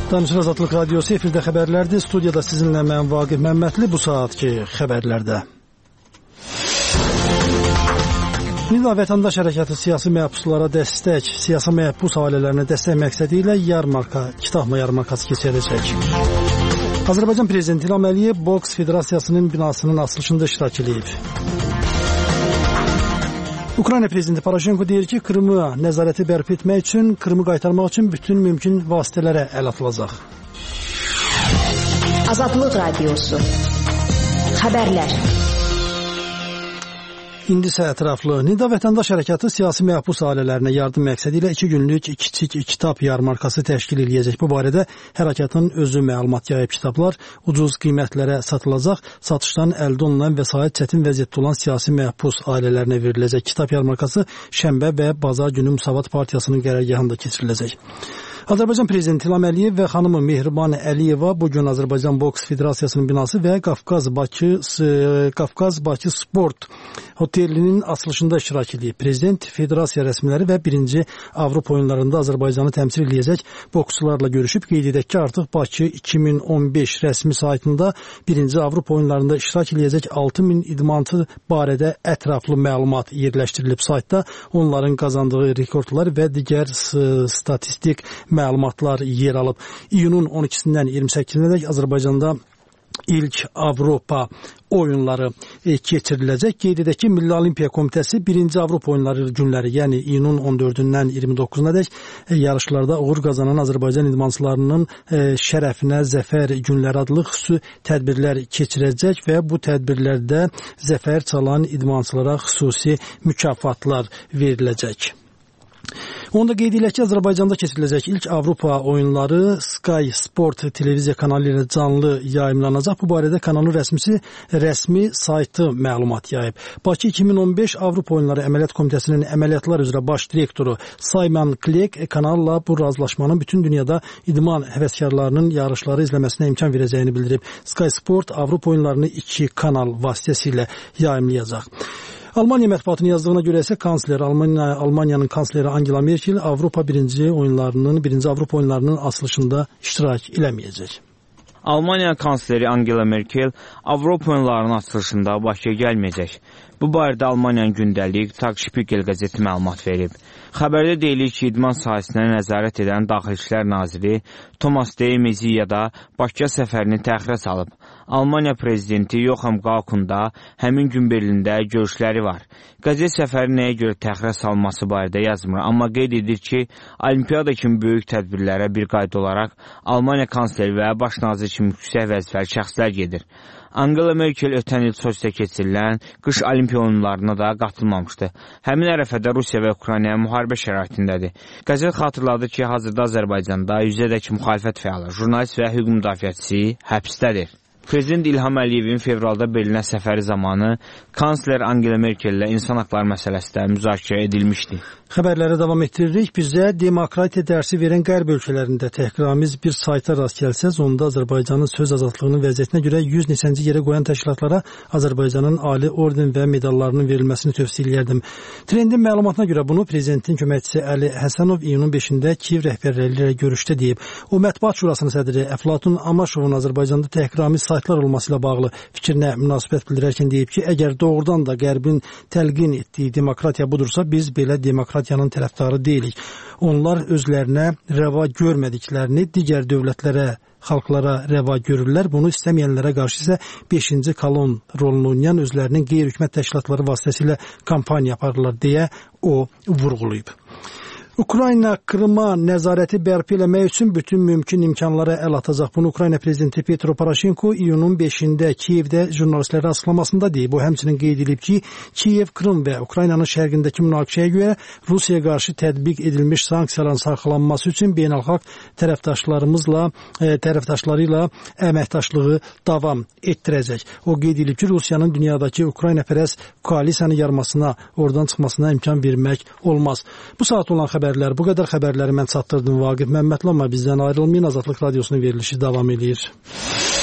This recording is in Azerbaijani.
Danışıq Azadlıq Radiosu efirdə xəbərlərdir. Studiyada sizinlə mən Vaqif Məmmədli bu saatki xəbərlərdə. Nida Vətəndaş Hərəkatı siyasi məhbuslara dəstək, siyasi məhbus ailələrinə dəstək məqsədi ilə kitab yarmarkası keçiriləcək. Azərbaycan Prezidenti İlham Əliyev Boks Federasiyasının binasının açılışında iştirak edib. Ukrayna Prezidenti Poroshenko deyir ki, Krımı nəzarəti bərpa etmək üçün, Krımı qaytarmaq üçün bütün mümkün vasitələrə əl atılacaq. Azadlıq Radiosu. Xəbərlər. İndi isə ətraflı. Nida Vətəndaş Hərəkatı siyasi məhbus ailələrinə yardım məqsədi ilə 2 günlük kiçik kitab yarmarkası təşkil edəcək. Bu barədə hərəkatın özü məlumat yayıb. Kitablar ucuz qiymətlərə satılacaq. Satışdan əldə olunan vəsait çətin vəziyyətdə olan siyasi məhbus ailələrinə veriləcək. Kitab yarmarkası şənbə və bazar günü Müsavat Partiyasının qərargahında keçiriləcək. Azərbaycan Prezidenti İlham Əliyev və xanımı Mehriban Əliyeva bugün Azərbaycan Boks Federasiyasının binası və Qafqaz Bakı Sport Otelinin açılışında iştirak edib. Prezident, federasiya rəsmiləri və 1-ci Avropa oyunlarında Azərbaycanı təmsil edəcək boksçularla görüşüb. Qeyd edək ki, artıq Bakı 2015 rəsmi saytında 1-ci Avropa oyunlarında iştirak edəcək 6000 idmançı barədə ətraflı məlumat yerləşdirilib. Saytda onların qazandığı rekordlar və digər statistik məlumatlar yer alıb. İyunun 12-dən 28-ədək Azərbaycanda ilk Avropa oyunları keçiriləcək. Qeyd edək ki, Milli Olimpiya Komitəsi 1-ci Avropa oyunları günləri, yəni iyunun 14-dən 29-ədək yarışlarda uğur qazanan Azərbaycan idmançılarının şərəfinə zəfər günləri adlı xüsusi tədbirlər keçirəcək və bu tədbirlərdə zəfər çalan idmançılara xüsusi mükafatlar veriləcək. Onu da qeyd edək ki, Azərbaycanda keçiriləcək ilk Avropa oyunları Sky Sport televiziya kanalı ilə canlı yayımlanacaq. Bu barədə kanalın rəsmi saytı məlumat yayıb. Bakı 2015 Avropa oyunları əməliyyat komitəsinin əməliyyatlar üzrə baş direktoru Simon Klek kanalla bu razılaşmanın bütün dünyada idman həvəskarlarının yarışları izləməsinə imkan verəcəyini bildirib. Sky Sport Avropa oyunlarını 2 kanal vasitəsilə yayımlayacaq. Almaniya mətbuatının yazdığına görə isə Almaniyanın kansleri Angela Merkel Avropa 1-ci Avropa oyunlarının açılışında iştirak eləməyəcək. Almaniya kansleri Angela Merkel Avropa oyunlarının açılışında Bakıya gəlməyəcək. Bu barədə Almaniyanın gündəlik Tagesspiegel qəzeti məlumat verib. Xəbərdə deyilir ki, idman sahəsinə nəzarət edən Daxili İşlər Naziri Thomas de Maizière da Bakıya səfərini təxirə salıb. Almaniya prezidenti Joachim Gauck'un da həmin gün Berlində görüşləri var. Qəzet səfəri nəyə görə təxirə salması barədə yazmır, amma qeyd edir ki, Olimpiyada kimi böyük tədbirlərə bir qayda olaraq Almaniya kansleri və baş naziri kimi yüksək vəzifəli şəxslər gedir. Angela Merkel ötən il Soçidə keçirilən qış olimpiya oyunlarına da qatılmamışdı. Həmin ərəfədə Rusiya və Ukrayna müharibə şəraitindədir. Qəzet xatırladı ki, hazırda Azərbaycanda 100-ədək müxalifət fəalı, jurnalist və hüquq müdafiəçisi həbsdədir. Prezident İlham Əliyevin fevralda Berlinə səfəri zamanı kansler Angela Merkel ilə insan haqları məsələsi də müzakirə edilmişdi. Xəbərlərə davam etdiririk. Bizə demokratiya dərsi verən qərb ölkələrində təhqiramiz bir sayta rast gəlsəz, onda Azərbaycanın söz azadlığının vəziyyətinə görə 100 neçənci yerə qoyan təşkilatlara Azərbaycanın ali orden və medallarının verilməsini tövsiyə edərdim. Trendin məlumatına görə bunu prezidentin köməkçisi Əli Həsənov iyunun 5-də Kiyev rəhbərləri ilə görüşdə deyib. O, Mətbuat Şurasının sədri Əflatun Amaşovun Azərbaycanda təhqiramiz saytlar olması ilə bağlı fikrinə münasibət bildirərkən deyib ki, əgər doğrudan da qərbin təlqin etdiyi demokratiya budursa, biz belə demokratiyanın tərəfdarı deyilik. Onlar özlərinə rəva görmədiklərini digər dövlətlərə, xalqlara rəva görürlər. Bunu istəməyənlərə qarşı isə 5-ci kolon rolunu oynayan özlərinin qeyri-hökumət təşkilatları vasitəsilə kampaniya aparırlar deyə o vurğulayıb. Ukrayna Krıma nəzarəti bərpa eləmək üçün bütün mümkün imkanlara əl atacaq. Bunu Ukrayna prezidenti Petro Poroshenko iyunun 5-də Kiyevdə jurnalistlərə açıqlamasında deyib. O həmçinin qeyd edib ki, Kiyev, Krım və Ukraynanın şərqindəki münaqişəyə görə Rusiyaya qarşı tətbiq edilmiş sanksiyaların saxlanması üçün beynəlxalq tərəfdaşları ilə əməkdaşlığı davam etdirəcək. O qeyd edib ki, Rusiyanın dünyadakı Ukraynapərəst koalisiyanı yarmasına, oradan çıxmasına imkan vermək olmaz. Bu saat olan xəbərlər bu qədər. Xəbərləri mən çatdırdım Vaqif Məmmədli, amma bizdən ayrılmayın. Azadlıq Radiosunun verilişi davam edir.